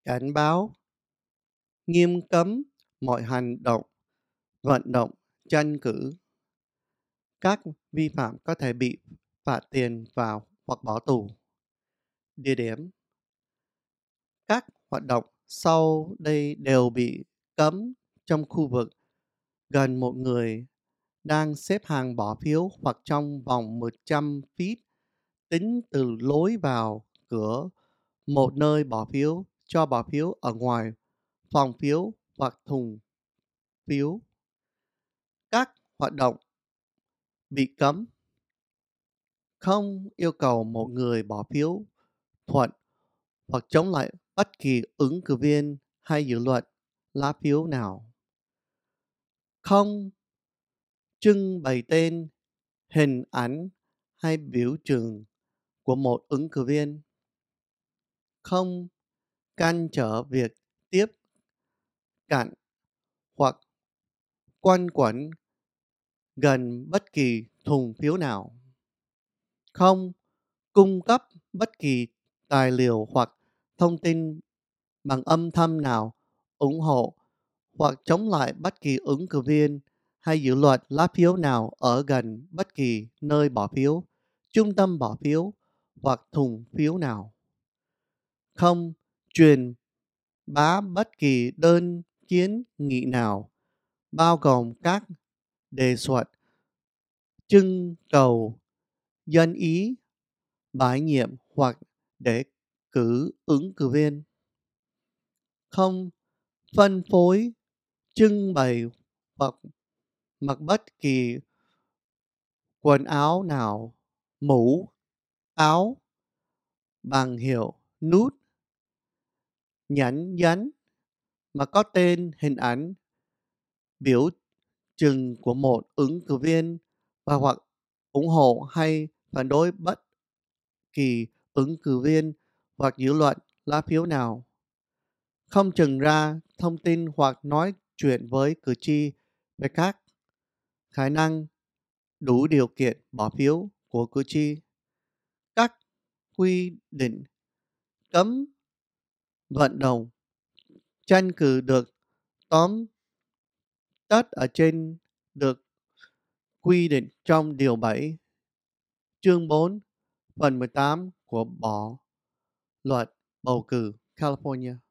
cảnh báo nghiêm cấm mọi hành động, vận động, tranh cử. Các vi phạm có thể bị phạt tiền vào hoặc bỏ tù. Địa điểm: các hoạt động sau đây đều bị cấm trong khu vực gần một người đang xếp hàng bỏ phiếu hoặc trong vòng 100 feet tính từ lối vào cửa một nơi bỏ phiếu cho bỏ phiếu ở ngoài phòng phiếu hoặc thùng phiếu. Các hoạt động bị cấm: không yêu cầu một người bỏ phiếu thuận hoặc chống lại bất kỳ ứng cử viên hay dự luật lá phiếu nào. Không trưng bày tên, hình ảnh hay biểu tượng của một ứng cử viên. Không ngăn trở việc tiếp cận hoặc quanh quẩn gần bất kỳ thùng phiếu nào. Không cung cấp bất kỳ tài liệu hoặc thông tin bằng âm thanh nào ủng hộ hoặc chống lại bất kỳ ứng cử viên hay dự luật lá phiếu nào ở gần bất kỳ nơi bỏ phiếu, trung tâm bỏ phiếu hoặc thùng phiếu nào. Không truyền bá bất kỳ đơn kiến nghị nào, bao gồm các đề xuất, trưng cầu dân ý, bãi nhiệm hoặc để cử ứng cử viên. Không phân phối, trưng bày hoặc mặc bất kỳ quần áo nào, mũ, áo, bằng hiệu, nút, nhẫn nhấn mà có tên, hình ảnh, biểu trưng của một ứng cử viên và hoặc ủng hộ hay phản đối bất kỳ ứng cử viên hoặc dự luật lá phiếu nào. Không trình ra thông tin hoặc nói chuyện với cử tri về các khả năng đủ điều kiện bỏ phiếu của cử tri. Các quy định cấm vận động tranh cử được tóm tắt ở trên được quy định trong Điều 7, chương 4, phần 18 của Bộ Luật Bầu cử California.